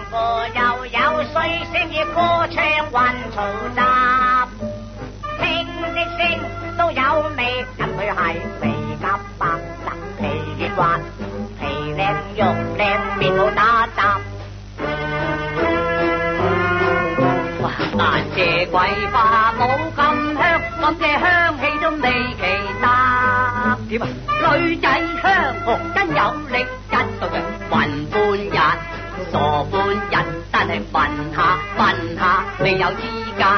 我又有水聲與歌唱混嘈雜，聽的聲都有味，飲佢係肥夾白汁，皮軟滑，皮靚肉靚，面好打雜。但這桂花冇咁香，咁嘅香氣都未其他。點啊？女仔香，真有力，一到嘅暈半日，傻半日，但係暈下，未有資格。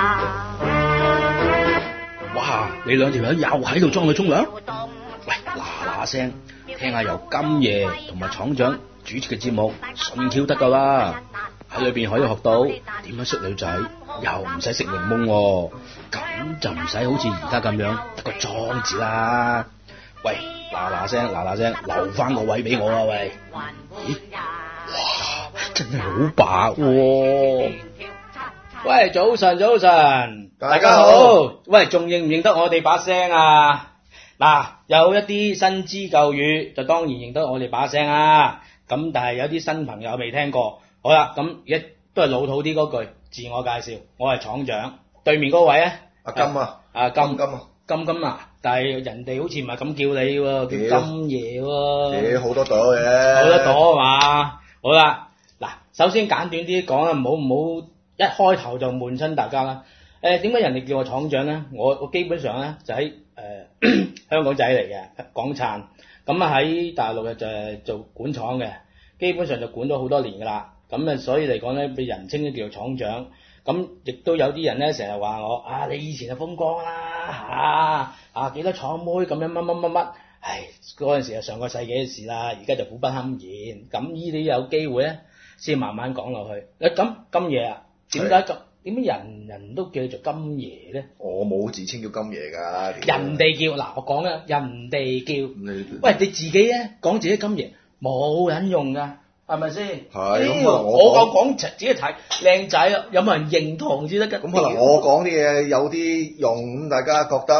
哇！你兩條友又喺度裝佢沖涼？喂，嗱聲，聽下由金爺同埋廠長主持嘅節目順 Q 得噶啦，喺裏邊可以學到點樣識女仔，又唔使食檸檬喎，咁就唔使好似而家咁樣得個裝字啦。喂，嗱聲，留翻個位俾我啊！喂，咦？哇，真係好白喎！喂，早晨，大家好。喂，仲認唔認得我哋把聲啊？嗱，有一啲新知舊語就當然認得我哋把聲啊。咁但係有啲新朋友未聽過。好啦，咁而家都係老土啲嗰句自我介紹，我係廠長，對面嗰位咧， 阿金啊， 金啊，但係人哋好似唔係咁叫你喎，叫金爺喎， 好多朵嘅， 好多朵係嘛？好啦，嗱，首先簡短啲講啦，唔好一開頭就悶親大家啦。點解人哋叫我廠長咧？我基本上咧就喺香港仔嚟嘅，港燦，咁啊喺大陸就係做管廠嘅，基本上就管咗好多年噶啦。咁啊，所以嚟講咧，被人稱都叫做廠長。咁亦都有啲人咧，成日話我你以前就風光啦，幾多廠妹咁樣乜，唉，嗰陣時係上個世紀嘅事啦，而家就苦不堪言。咁呢啲有機會咧，先慢慢講落去。咁金爺啊，點解人都叫你做金爺咧？ 我冇自稱叫金爺㗎， 人哋叫嗱，我講啦，人哋叫，喂，你自己咧講自己金爺冇人用㗎。係咪先？ 係咁我講自己睇靚仔啊，有冇人認同先得㗎？ 咁可能我講啲嘢有啲用，咁大家覺得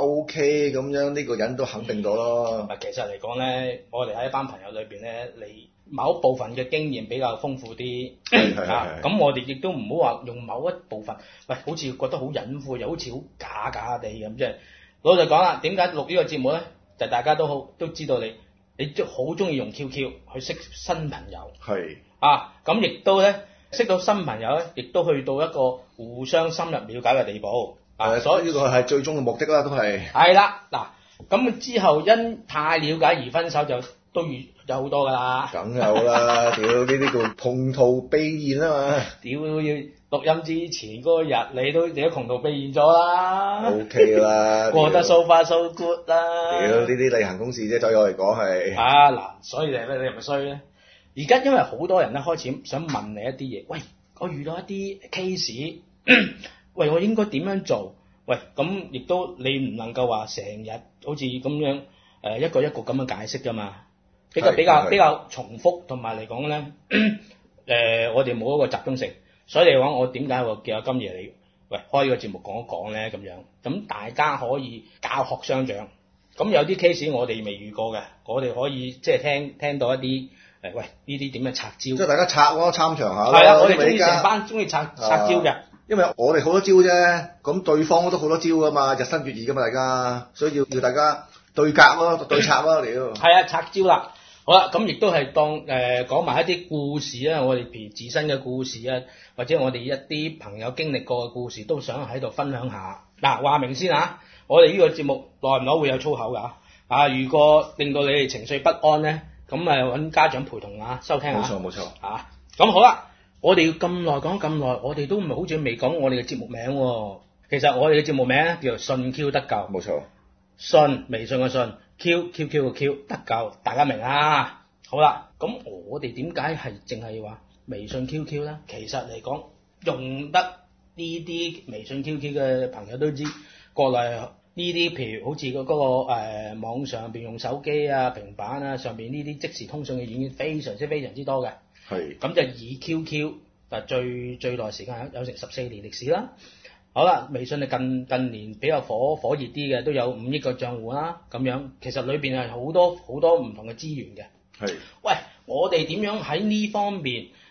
OK 咁樣，呢個人都肯定咗咯。 其實嚟講咧，我哋喺一班朋友裏邊咧，你某部分嘅經驗比較豐富啲，咁我哋亦都唔好話用某一部分，喂，好似覺得好隱晦，又好似好假地咁，即係老實講啦，點解錄呢個節目咧？就大家都知道你好中意用 QQ 去識新朋友， 係咁亦都咧識到新朋友咧，亦都去到一個互相深入了解嘅地步， 所以呢個係最終嘅目的啦，都係。 係啦，嗱，咁之後因太了解而分手就都有好多㗎啦。 梗有啦，屌呢啲叫同途避現啊嘛。 屌要錄音之前嗰日你都同途避現咗啦。 OK 啦， 過得 so far so good 啦。 屌呢啲例行公事啫，對我嚟講係。 嗱，所以你係咪衰咧？而家因為好多人咧開始想問你一啲嘢，喂，我遇到一啲 case， 喂，我應該點樣做？喂，咁亦都你唔能夠話成日好似咁樣一個一個咁樣解釋㗎嘛，比較重複，同埋嚟講咧，我哋冇一個集中性，所以嚟講我點解我叫阿金爺你喂開呢個節目講一講咧咁樣，咁大家可以教學相長。咁有啲 case 我哋未遇過嘅，我哋可以即係聽到一啲喂呢啲點樣拆招，即係大家拆咯，參詳下咯。 係啊，我哋中意成班中意拆招嘅， 因為我哋好多招啫，咁對方都好多招噶嘛，日新月異噶嘛，大家，所以要大家對格咯，對策咯，屌。 係啊，拆招啦。好啦，咁亦都係當講埋一啲故事啊，我哋譬如自身嘅故事啊，或者我哋一啲朋友經歷過嘅故事，都想喺度分享下。嗱，話明先啊，我哋呢個節目耐唔耐會有粗口㗎？如果令到你哋情緒不安咧，咁揾家長陪同收聽下。 冇錯。 咁好啦，我哋要咁耐講咁耐，我哋都唔係好似未講我哋嘅節目名喎。其實我哋嘅節目名咧叫做信 Q 得救。冇錯。信微信嘅信 ，QQ 嘅 Q 得救，大家明啦。好啦，咁我哋點解係淨係話微信 QQ 咧？其實嚟講用得呢啲微信 QQ 嘅朋友都知，國內呢啲譬如好似嗰個網上邊用手機啊、平板啊上邊呢啲即時通訊嘅軟件非常之多嘅。係。咁就以 QQ 最耐時間有成14年歷史啦。好啦，微信係近年比較火熱啲嘅，都有5億個賬戶啦，咁樣其實裏邊係好多唔同嘅資源嘅。係。喂，我哋點樣喺呢方面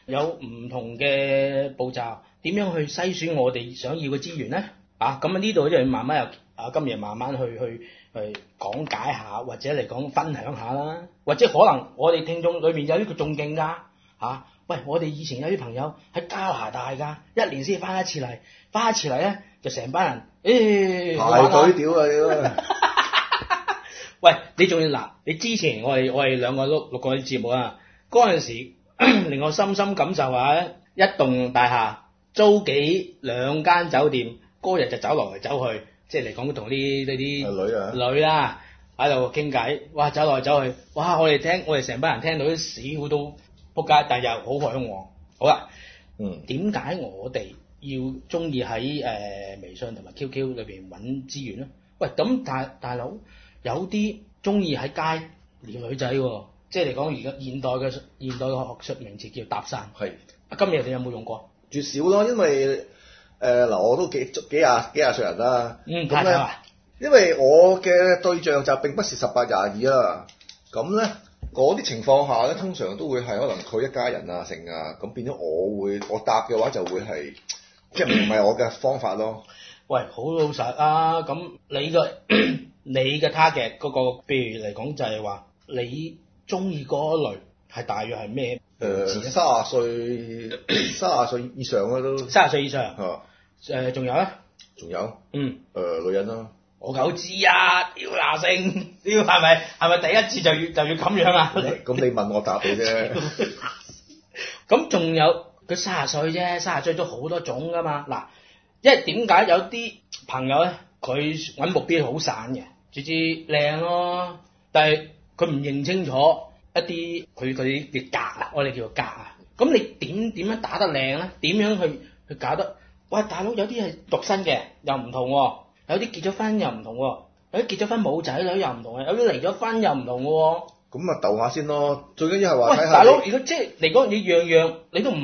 有唔同嘅步驟，點樣去篩選我哋想要嘅資源咧？啊，咁啊呢度就要慢慢今日慢慢去講解下，或者嚟講分享下啦。或者可能我哋聽眾裏面有啲佢仲勁㗎嚇。喂，我哋以前有啲朋友喺加拿大㗎，一年先翻一次嚟，翻一次嚟咧就成班人排隊屌啊屌！ 喂，你仲要嗱？你之前我哋兩個都錄過啲節目啊，嗰陣時令我深深感受下一棟大廈租兩間酒店，嗰日就走來走去，即係嚟講同啲女啊喺度傾偈，哇走來走去，哇我哋成班人聽到啲笑到仆街，但又好向往。好啦，點解我哋要中意喺微信同埋 QQ 裏邊揾資源咧？喂，咁大佬有啲中意喺街撩女仔喎，即係嚟講而家現代嘅學術名詞叫搭訕。係。今日你有冇用過？ 絕少咯，因為嗱我都幾廿歲人啦。咁咧，因為我嘅對象就並不是18、22啦。咁咧嗰啲情況下咧，通常都會係可能佢一家人啊成啊，咁變咗我答嘅話就會係即係唔係我嘅方法咯。 喂，好老實啊！咁你嘅 target 嗰個，譬如嚟講就係話你中意嗰類係大約係咩 ？30歲以上啦都。 30歲以上。仲有咧？ 仲有。女人啦。 我夠知啊！屌嗱聲，屌係咪第一次就要咁樣啊？ 咁你問我答你啫。 咁仲有佢30歲啫，30歲都好多種噶嘛。嗱，因為點解有啲朋友咧，佢揾目標好散嘅，直接靚咯，但係佢唔認清楚一啲佢嗰啲嘅格啊，我哋叫做格啊。咁你點樣打得靚咧？點樣去搞得？喂，大佬有啲係獨身嘅又唔同喎，有啲結咗婚又唔同喎，有啲結咗婚冇仔女又唔同嘅，有啲離咗婚又唔同嘅喎。咁啊，鬥下先咯，最緊要係話睇下。喂， 大佬，如果即係嚟講，你樣樣你都唔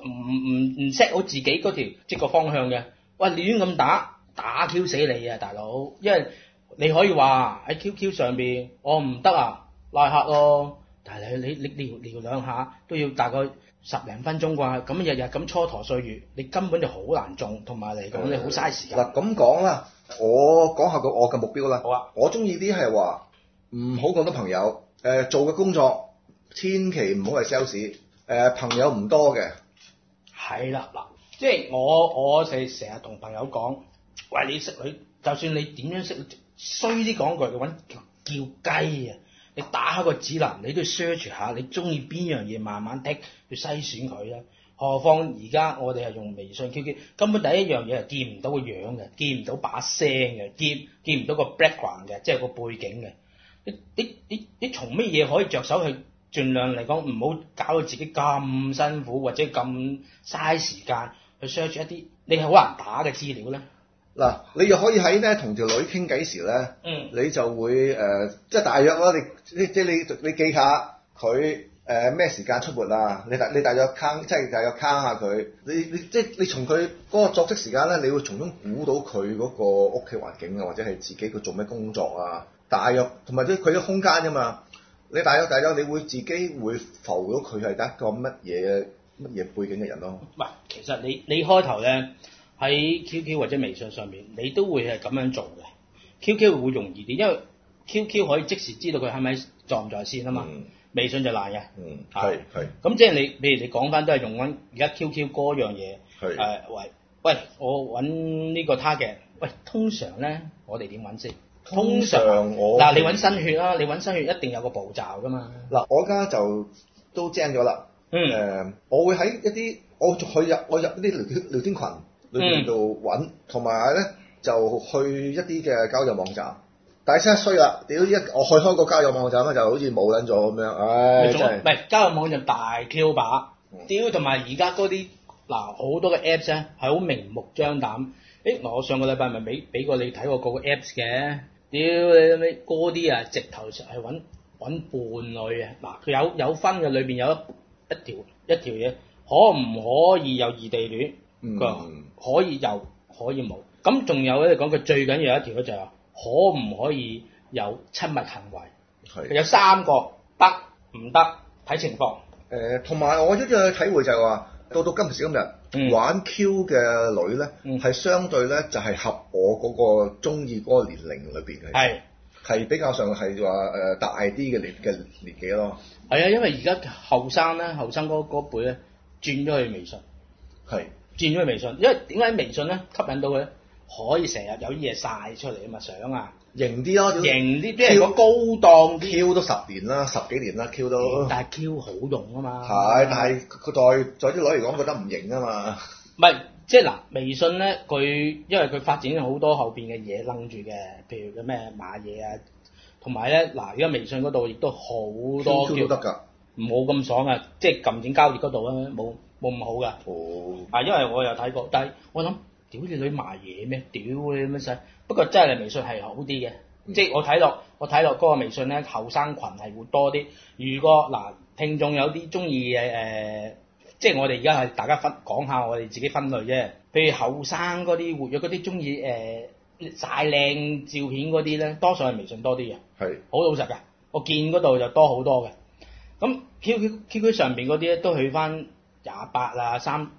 set 好自己嗰條即個方向嘅，喂，亂咁打 Q 死你啊，大佬！因為你可以話喺 QQ 上邊，我唔得啊，拉黑咯。但係你聊兩下都要大概10零分鐘啩，咁日日咁蹉跎歲月，你根本就好難中，同埋嚟講你好嘥時間。 嗱咁講啦，我講下我嘅目標啦。 好啊。 我中意啲係話唔好咁多朋友，做嘅工作千祈唔好係 sales，朋友唔多嘅。係啦，嗱， 即係我成日同朋友講，喂，你識女，就算你點樣識，衰啲講句，你揾叫雞啊！你打開個指南，你都要 search 下，你中意邊樣嘢，慢慢剔去篩選佢啦。何況而家我哋係用微信 QQ， 根本第一樣嘢係見唔到個樣嘅，見唔到把聲嘅，見唔到個 background 嘅，即係個背景嘅。你從乜嘢可以着手去盡量嚟講，唔好搞到自己咁辛苦，或者咁嘥時間去 search 一啲你係好難打嘅資料咧。 嗱，你又可以喺咧同條女傾偈時咧，你就會即係大約咯，你記下佢咩時間出沒啊？你大約即係大約 count 下佢，即係你從佢嗰個作息時間咧，你會從中估到佢嗰個屋企環境啊，或者係自己佢做咩工作啊，大約同埋佢嘅空間啫嘛。你大約你會自己會浮到佢係一個乜嘢背景嘅人咯。 唔係，其實你開頭咧。喺 QQ 或者微信上面，你都會係咁樣做嘅。QQ 會容易啲，因為 QQ 可以即時知道佢係咪在唔在線啊嘛。微信就難嘅。係。咁即係譬如你講翻都係用緊而家 QQ 嗰樣嘢。喂，我揾呢個 target。喂，通常咧，我哋點揾先？通常嗱，你揾新血啦，你揾新血一定有個步驟噶嘛。 嗱，我而家就都精咗啦。我會喺一啲我入啲聊天群。裏邊度揾，同埋咧就去一啲嘅交友網站，但係真係衰啦！屌我去開個交友網站咧，就好似冇撚咗咁樣，唉真係。唔係交友網站大 Q 把，屌同埋而家嗰啲嗱好多嘅 Apps 咧係好明目張膽。我上個禮拜咪俾過你睇過嗰個 Apps 嘅，屌你咩嗰啲啊，直頭係揾伴侶啊！嗱佢有分嘅，裏邊有一條嘢，可唔可以有異地戀？可以有，可以冇。咁仲有咧，講佢最緊要一條咧就係話，可唔可以有親密行為？有3個得唔得？睇情況。 同埋我一個體會就係話，到今時今日、玩 Q 嘅女咧，係相對咧就係合我嗰個中意嗰個年齡裏邊嘅，係比較上係話大啲嘅年紀咯。 係啊，因為而家後生嗰輩咧轉咗去微信，轉咗去微信，因為點解微信咧吸引到佢咧？可以成日有啲嘢曬出嚟啊嘛，相啊， 型啲咯， 型啲，即係講高檔 Q 都10年啦，10幾年啦 Q 都。但係 Q 好用啊嘛。 係，但係佢在啲女嚟講覺得唔型啊嘛。 唔係，即係嗱，微信咧，因為佢發展咗好多後邊嘅嘢楞住嘅，譬如嘅咩買嘢啊，同埋咧嗱，而家微信嗰度亦都好多 Q 都得㗎， 冇咁爽啊！即係撳錢交易嗰度咧，冇咁好㗎。因為我有睇過，但係我諗。屌你女賣嘢咩？屌你乜細？不過真係微信係好啲嘅，即係我睇落嗰個微信咧，後生群係會多啲。如果嗱聽眾有啲中意即係我哋而家係大家講下我哋自己分類啫。譬如後生嗰啲活躍嗰啲中意曬靚照片嗰啲咧，多數係微信多啲嘅。係好老實㗎，我見嗰度就多好多嘅。咁 QQ 上邊嗰啲咧都去翻28啊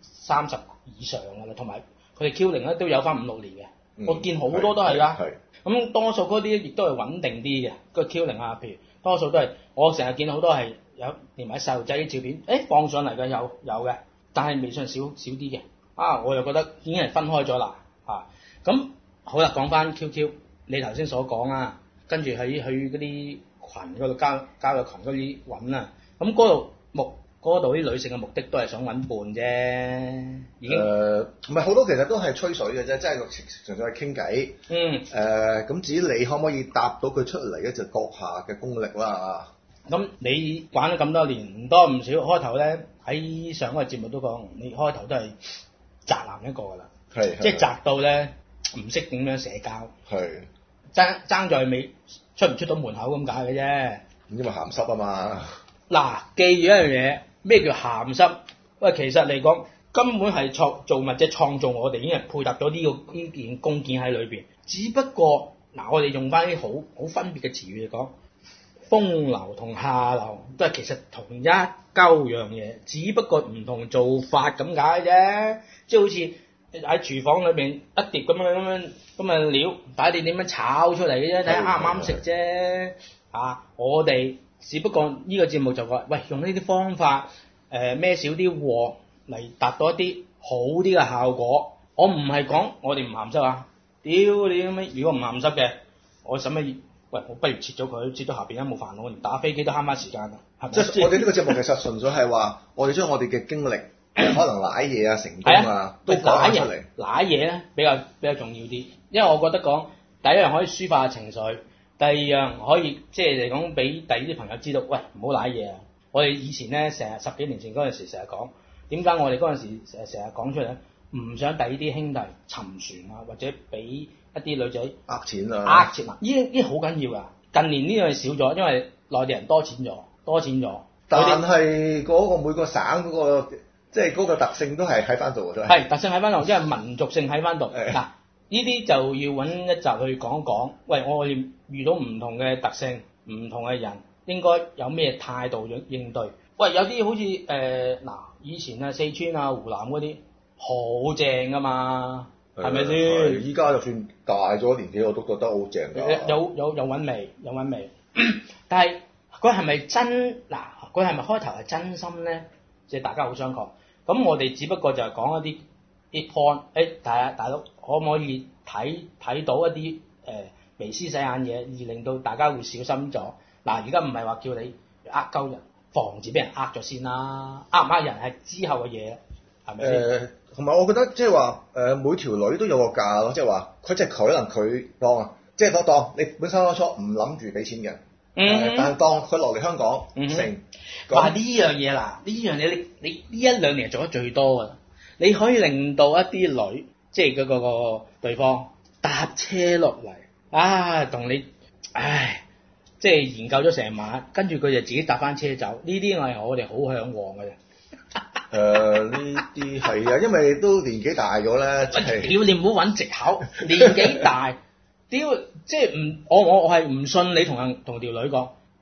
30以上㗎啦，同埋。佢哋 Q0咧都有翻5、6年嘅，我見好多都係㗎。咁多數嗰啲亦都係穩定啲嘅，個 Q0啊，譬如多數都係我成日見好多係有連埋細路仔啲照片，放上嚟嘅有嘅，但係微信少啲嘅。我又覺得已經係分開咗啦。咁好啦，講翻 QQ， 你頭先所講啊，跟住去嗰啲群嗰度交友群嗰啲揾啊，咁嗰度啲女性嘅目的都係想揾伴啫，已經唔係好多，其實都係吹水嘅啫，即係純粹係傾偈。咁至於你可唔可以答到佢出嚟咧，就閣下嘅功力啦。 咁你玩咗咁多年，唔多唔少，開頭咧喺上個節目都講，你開頭都係宅男一個㗎啦，即係宅到咧唔識點樣社交，爭在未出唔出到門口咁解嘅啫。 因為鹹濕啊嘛。嗱， 記住一樣嘢。咩叫鹹濕？喂，其實嚟講根本係做物者創造我哋，已經係配搭咗呢件工件喺裏邊。只不過嗱，我哋用翻啲好分別嘅詞語嚟講，風流同下流都係其實同一鳩樣嘢，只不過唔同做法咁解啫。即係好似喺廚房裏邊一碟咁樣料，睇你點樣炒出嚟嘅啫，睇下啱唔啱食啫。我哋。只不過呢個節目就話，喂，用呢啲方法，孭少啲鑊嚟達到一啲好啲嘅效果。我唔係講我哋唔鹹濕啊！屌你咁樣，如果唔鹹濕嘅，我使乜？喂，我不如切咗佢，切咗下邊都冇煩惱，連打飛機都慳翻時間啊！ 即係我哋呢個節目其實純粹係話，我哋將我哋嘅經歷，可能舐嘢啊、成功啊，都講出嚟。 舐嘢咧比較重要啲，因為我覺得講第一樣可以抒發情緒。第二樣可以即係嚟講，俾第二啲朋友知道，喂，唔好舐嘢啊！我哋以前咧成日10幾年前嗰陣時成日講，點解我哋嗰陣時成日講出嚟咧？唔想第二啲兄弟沉船啊，或者俾一啲女仔呃錢啊！ 呢好緊要噶。近年呢樣少咗，因為內地人多錢咗。 但係嗰個每個省嗰個即係嗰個特性都係喺翻度嘅，都係特性喺翻度，因為民族性喺翻度嗱。呢啲就要揾一集去講講，喂，我哋遇到唔同嘅特性、唔同嘅人，應該有咩態度應對？喂，有啲好似以前啊四川啊湖南嗰啲好正噶嘛，係咪先？ 依家就算大咗年紀，我都覺得好正㗎。 有韻味，但係佢係咪真嗱？佢係咪開頭係真心咧？即係大家好相確。咁我哋只不過就係講一啲 point， 大佬可唔可以睇到一啲微絲細眼嘢，而令到大家會小心咗？嗱，而家唔係話叫你鳩人，防止俾人咗先啦。唔人係之後嘅嘢，係咪先？ 同埋我覺得即係話每條女都有個價咯，即係話佢可能佢當即係當你本身當初唔諗住俾錢嘅，但係當佢落嚟香港成。 話呢樣嘢嗱，呢樣嘢你呢1、2年做得最多㗎。你可以令到一啲女，即係嗰個對方搭車落嚟，同你，即係研究咗成晚，跟住佢就自己搭翻車走。呢啲我哋好向往嘅。 呢啲係啊，因為都年紀大咗咧，即係。 屌你唔好揾藉口，年紀大，屌即係唔，我係唔信你同條女講，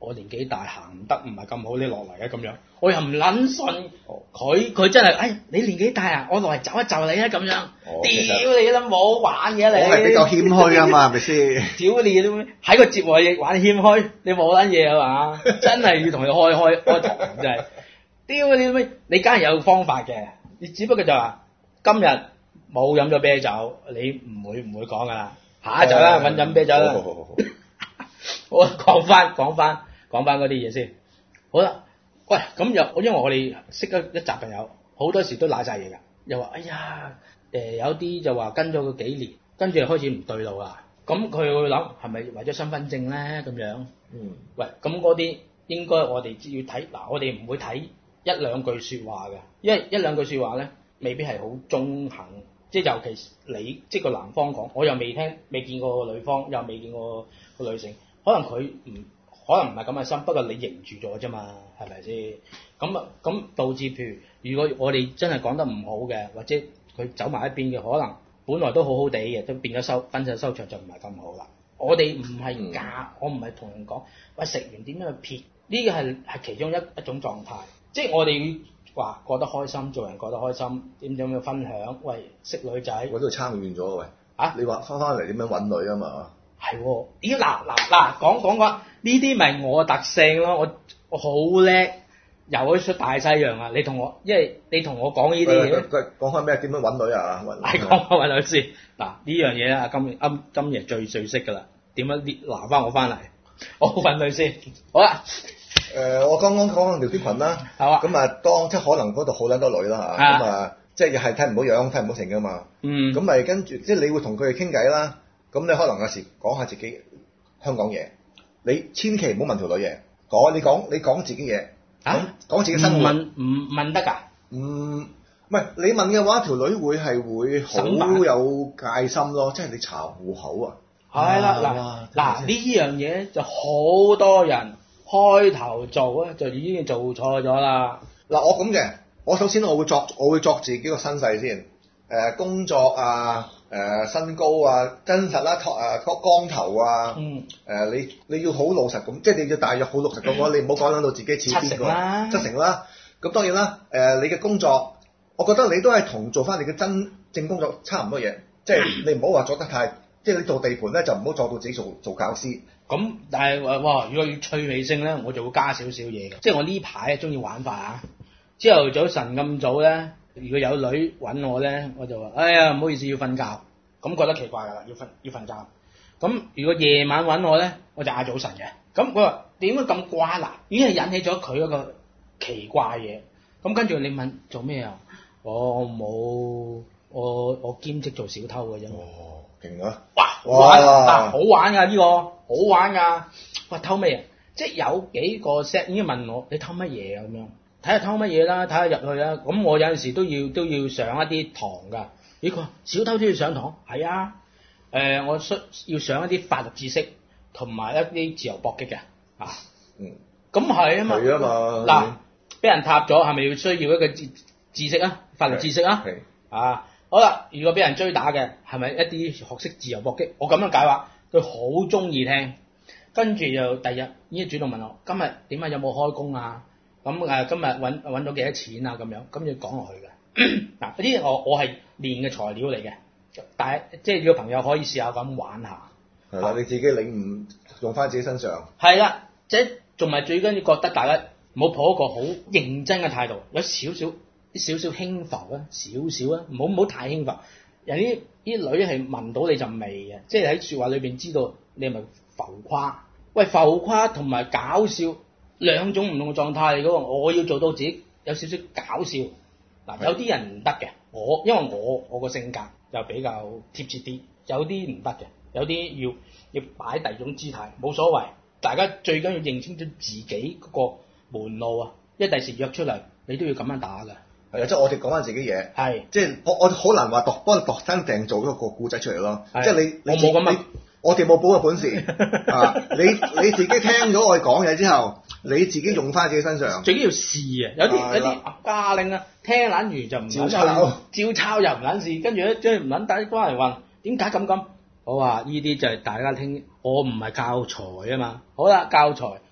我年紀大行唔得，唔係咁好，你落嚟啊咁樣，我又唔撚信佢真係，你年紀大啊，我落嚟就一就你啊咁樣，屌你啦冇玩嘅你， 我係比較謙虛啊嘛，係咪先？ 屌你都喺個節目亦玩謙虛，你冇撚嘢啊嘛，真係要同你開堂真係，屌你咩？你梗係有方法嘅，你只不過就話今日冇飲咗啤酒，你唔會講噶啦，下一集啦，揾飲啤酒啦。好，講翻嗰啲嘢先。好啦，喂，咁因為我哋識咗一集朋友，好多時都賴晒嘢㗎。又話哎呀，有啲就話跟咗佢幾年，跟住開始唔對路啦。咁佢會諗係咪為咗身份證咧咁樣？喂，咁嗰啲應該我哋要睇嗱，我哋唔會睇一兩句説話嘅，因為一兩句説話咧未必係好中肯。即係尤其是你即係個男方講，我又未見過個女方，又未見過個女性。可能佢唔係咁嘅心，不過你認住咗啫嘛，係咪先？咁導致譬如果我哋真係講得唔好嘅，或者佢走埋一邊嘅，可能本來都好好地嘅，都變咗分手收場就唔係咁好啦。我哋唔係我唔係同人講，喂，食完點樣去撇？呢個係其中一種狀態，即係我哋話覺得開心，做人覺得開心，點樣分享？喂，識女仔， 我都參與咗喂。你話翻嚟點樣揾女啊嘛？ 係喎，咦嗱，講呢啲咪我特性咯，我好叻，游出大西洋啊！因為你同我講呢啲嘢， 講開咩？點樣揾女啊？ 係講開揾女先。嗱呢樣嘢咧，今日最識㗎啦。點樣拿翻我翻嚟？我揾女先。好啦。 我剛剛講聊天群啦。係啊。咁啊，即係可能嗰度好撚多女啦嚇。咁啊，即係又係睇唔到樣，睇唔到成㗎嘛。咁咪跟住，即係你會同佢哋傾偈啦。咁你可能有時講下自己香港嘢，你千祈唔好問條女嘢，你講自己嘢，講自己生活。唔問得㗎？唔係你問嘅話，條女會好有戒心咯，即係你查戶口啊。 係啦，嗱呢樣嘢就好多人開頭做咧，就已經做錯咗啦。 嗱我咁嘅，我首先我會作自己個身世先，工作啊。身高啊，真實啦，光頭啊，你要好老實咁，即係你要大約好老實咁講，你唔好講到自己似邊個，七成啦。咁當然啦，你嘅工作，我覺得你都係同做翻你嘅真正工作差唔多嘢，即係你唔好話做得太，即係你做地盤咧就唔好做到自己做教師。咁但係如果要趣味性咧，我就會加少少嘢嘅，即係我呢排中意玩法啊，朝頭早晨咁早咧。如果有女揾我咧，我就話：哎呀，唔好意思，要瞓覺。咁覺得奇怪㗎啦，要瞓覺。咁如果夜晚揾我咧，我就嗌早晨嘅。咁佢話點解咁怪嗱？已經係引起咗佢一個奇怪嘢。咁跟住你問做咩啊？我冇，我兼職做小偷嘅啫。 哦，勁啊！ 哇！好玩㗎呢個，好玩㗎。喂，偷咩嘢？即係有幾個 set 已經問我：你偷乜嘢啊？咁樣。睇下偷乜嘢啦，睇下入去啦。咁我有陣時都要上一啲堂㗎。咦，佢話小偷都要上堂？係啊。我要上一啲法律知識同埋一啲自由搏擊嘅。咁係啊嘛。係啊嘛。嗱，俾人撻咗係咪要需要一個知識啊？法律知識啊？好啦，如果俾人追打嘅係咪一啲學識自由搏擊？我咁樣解話，佢好中意聽。跟住就第日已經主動問我：今日點啊？有冇開工啊？咁今日揾到幾多錢啊？咁樣跟住講落去嘅。嗱，呢啲我係練嘅材料嚟嘅，但係即係呢個朋友可以試下咁玩下。係啦，你自己領悟用翻自己身上。係啦，即係仲係最緊要覺得大家唔好抱一個好認真嘅態度，有少少輕浮啊，少少啊，唔好太輕浮。人啲女係聞到你陣味嘅，即係喺説話裏邊知道你係咪浮誇。喂，浮誇同埋搞笑。兩種唔同嘅狀態嚟嘅喎，我要做到自己有少少搞笑。嗱，有啲人唔得嘅，因為我個性格就比較貼切啲，有啲唔得嘅，有啲要擺第二種姿態，冇所謂。大家最緊要認清楚自己嗰個門路啊！一第時約出嚟，你都要咁樣打㗎。係啊，即係我哋講翻自己嘢。係，即係我好難話幫你度身訂做一個故仔出嚟咯。即係你我冇咁啊。我哋冇保嘅本事啊！你自己聽咗我哋講嘢之後，你自己用翻自己身上，最緊要試啊！有啲家令啊，聽撚完就唔照抄又唔撚試，跟住咧將唔撚打啲關嚟問點解咁？我話呢啲就係大家聽，我唔係教材啊嘛。好啦，教材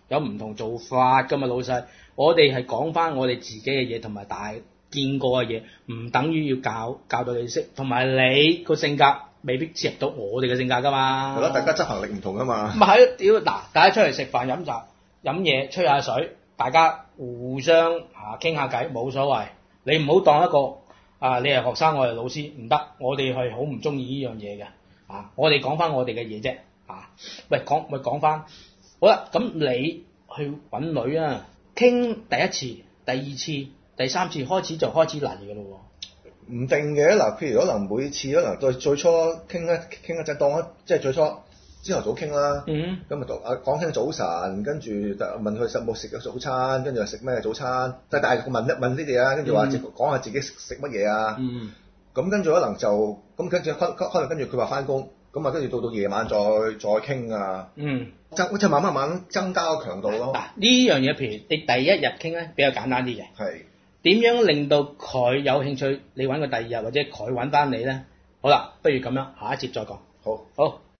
有唔同做法噶嘛，老細。我哋係講翻我哋自己嘅嘢，同埋大見過嘅嘢，唔等於要教到你識，同埋你個性格未必切入到我哋嘅性格噶嘛。 係咯，大家執行力唔同噶嘛。 咪係屌嗱，大家出嚟食飯飲茶飲嘢吹下水，大家互相傾下偈冇所謂。你唔好當一個你係學生，我係老師，唔得，我哋係好唔中意呢樣嘢嘅。我哋講翻我哋嘅嘢啫。喂，講翻好啦，咁你去揾女啊，傾第一次、第二次、第三次開始就開始嚟嘅咯喎。 唔定嘅嗱，譬如可能每次可能最初傾一陣當即係最初朝頭早傾啦，咁講傾早晨，跟住問佢有冇食早餐，跟住話食咩早餐，即係大問呢啲嘢啊，跟住話講下自己食乜嘢啊，咁跟住可能就咁跟住可能跟住佢話翻工，咁啊跟住到夜晚再傾啊，即係慢慢增加個強度咯。 呢樣嘢譬如你第一日傾咧比較簡單啲嘅， 係點樣令到佢有興趣？你揾佢第二日或者佢揾翻你咧？好啦，不如咁樣，下一節再講。 好。